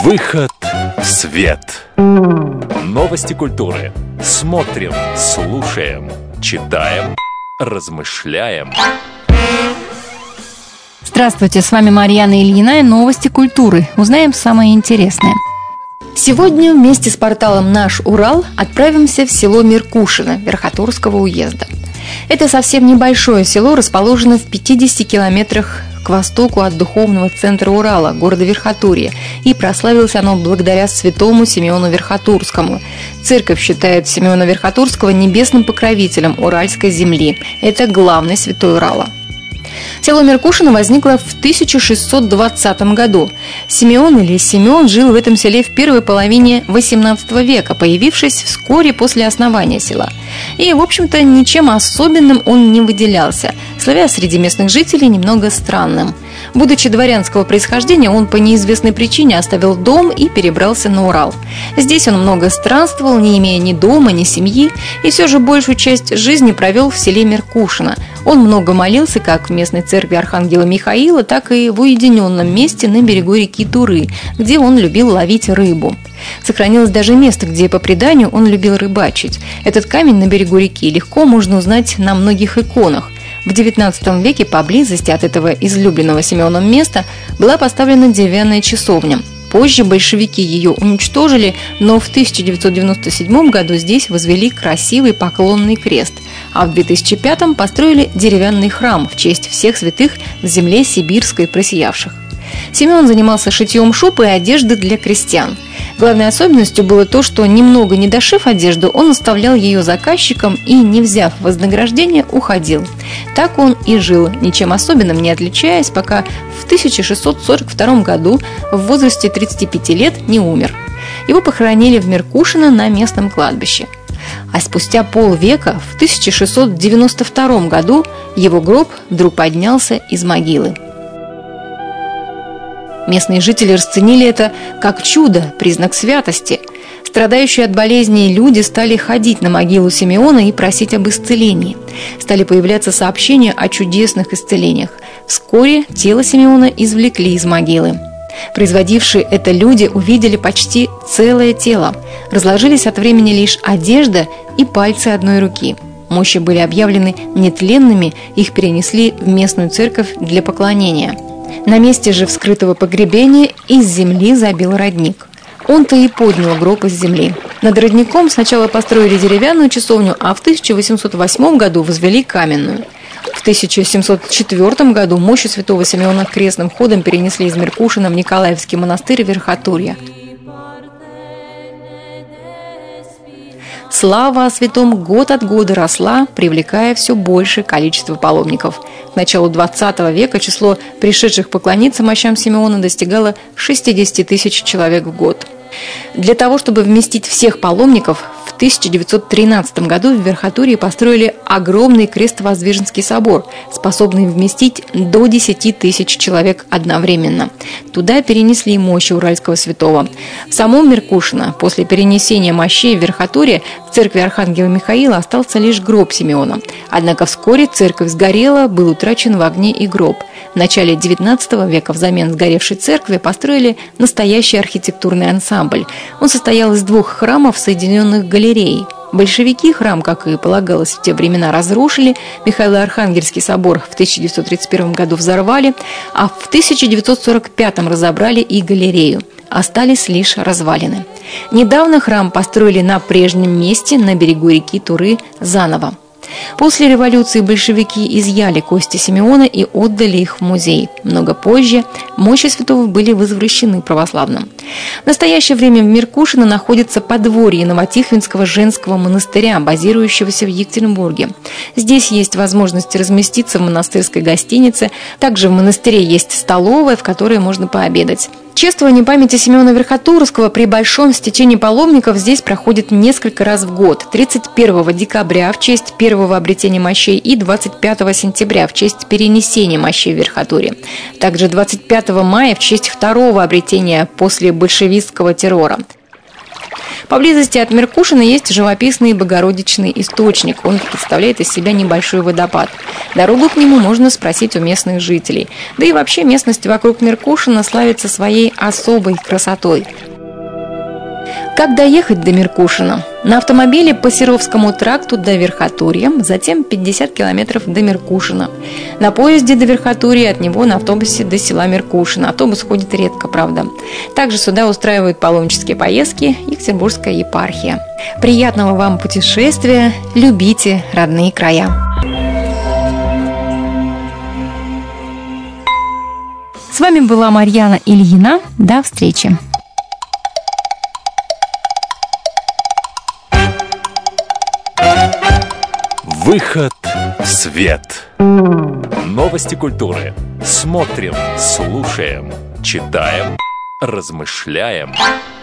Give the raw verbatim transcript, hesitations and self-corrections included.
Выход в свет. Новости культуры. Смотрим, слушаем, читаем, размышляем. Здравствуйте, с вами Марьяна Ильина и новости культуры. Узнаем самое интересное. Сегодня вместе с порталом «Наш Урал» отправимся в село Меркушино Верхотурского уезда. Это совсем небольшое село, расположено в пятидесяти километрах к востоку от духовного центра Урала, города Верхотурье, и прославилось оно благодаря святому Симеону Верхотурскому. Церковь считает Симеона Верхотурского небесным покровителем уральской земли. Это главный святой Урала. Село Меркушино возникло в тысяча шестьсот двадцатом году. Симеон или Симеон жил в этом селе в первой половине восемнадцатого века, появившись вскоре после основания села. И, в общем-то, ничем особенным он не выделялся, славя среди местных жителей немного странным. Будучи дворянского происхождения, он по неизвестной причине оставил дом и перебрался на Урал. Здесь он много странствовал, не имея ни дома, ни семьи, и все же большую часть жизни провел в селе Меркушино. Он много молился как в местной церкви Архангела Михаила, так и в уединенном месте на берегу реки Туры, где он любил ловить рыбу. Сохранилось даже место, где, по преданию, он любил рыбачить. Этот камень на берегу реки легко можно узнать на многих иконах. В девятнадцатом веке поблизости от этого излюбленного Симеоном места была поставлена деревянная часовня. Позже большевики ее уничтожили, но в тысяча девятьсот девяносто седьмом году здесь возвели красивый поклонный крест, а в две тысячи пятом построили деревянный храм в честь всех святых в земле сибирской просиявших. Симеон занимался шитьем шуб и одежды для крестьян. Главной особенностью было то, что, немного не дошив одежду, он оставлял ее заказчикам и, не взяв вознаграждение, уходил. Так он и жил, ничем особенным не отличаясь, пока в тысяча шестьсот сорок втором году в возрасте тридцати пяти лет не умер. Его похоронили в Меркушино на местном кладбище. А спустя полвека, в тысяча шестьсот девяносто втором году, его гроб вдруг поднялся из могилы. Местные жители расценили это как чудо, признак святости. Страдающие от болезней люди стали ходить на могилу Симеона и просить об исцелении. Стали появляться сообщения о чудесных исцелениях. Вскоре тело Симеона извлекли из могилы. Производившие это люди увидели почти целое тело. Разложились от времени лишь одежда и пальцы одной руки. Мощи были объявлены нетленными, их перенесли в местную церковь для поклонения. На месте же вскрытого погребения из земли забил родник. Он-то и поднял гроб из земли. Над родником сначала построили деревянную часовню, а в тысяча восемьсот восьмом году возвели каменную. В тысяча семьсот четвёртом году мощи святого Симеона крестным ходом перенесли из Меркушино в Николаевский монастырь Верхотурья. Слава о святом год от года росла, привлекая все большее количество паломников. К началу двадцатого века число пришедших поклониться мощам Симеона достигало шестидесяти тысяч человек в год. Для того, чтобы вместить всех паломников, в тысяча девятьсот тринадцатом году в Верхотурье построили огромный Крестовоздвиженский собор, способный вместить до десяти тысяч человек одновременно. Туда перенесли мощи Уральского святого. В самом Меркушино после перенесения мощей в Верхотурье в церкви Архангела Михаила остался лишь гроб Симеона. Однако вскоре церковь сгорела, был утрачен в огне и гроб. В начале девятнадцатого века взамен сгоревшей церкви построили настоящий архитектурный ансамбль. Он состоял из двух храмов, соединенных галереей. Большевики храм, как и полагалось в те времена, разрушили, Михаило-Архангельский собор в тысяча девятьсот тридцать первом году взорвали, а в тысяча девятьсот сорок пятом разобрали и галерею. Остались лишь развалины. Недавно храм построили на прежнем месте на берегу реки Туры заново. После революции большевики изъяли кости Симеона и отдали их в музей. Много позже мощи святого были возвращены православным. В настоящее время в Меркушино находится подворье Новотихвинского женского монастыря, базирующегося в Екатеринбурге. Здесь есть возможность разместиться в монастырской гостинице. Также в монастыре есть столовая, в которой можно пообедать. Чествование памяти Симеона Верхотурского при большом стечении паломников здесь проходит несколько раз в год. тридцать первого декабря в честь первого обретения мощей и двадцать пятого сентября в честь перенесения мощей в Верхотурье. Также двадцать пятого мая в честь второго обретения после большевистского террора. Поблизости от Меркушина есть живописный Богородичный источник. Он представляет из себя небольшой водопад. Дорогу к нему можно спросить у местных жителей. Да и вообще местность вокруг Меркушина славится своей особой красотой. Как доехать до Меркушина? На автомобиле по Серовскому тракту до Верхотурья, затем пятьдесят километров до Меркушина. На поезде до Верхотурья, от него на автобусе до села Меркушина. Автобус ходит редко, правда. Также сюда устраивают паломнические поездки Екатеринбургская епархия. Приятного вам путешествия, любите родные края. С вами была Марьяна Ильина. До встречи. Выход в свет. Новости культуры. Смотрим, слушаем, читаем, размышляем.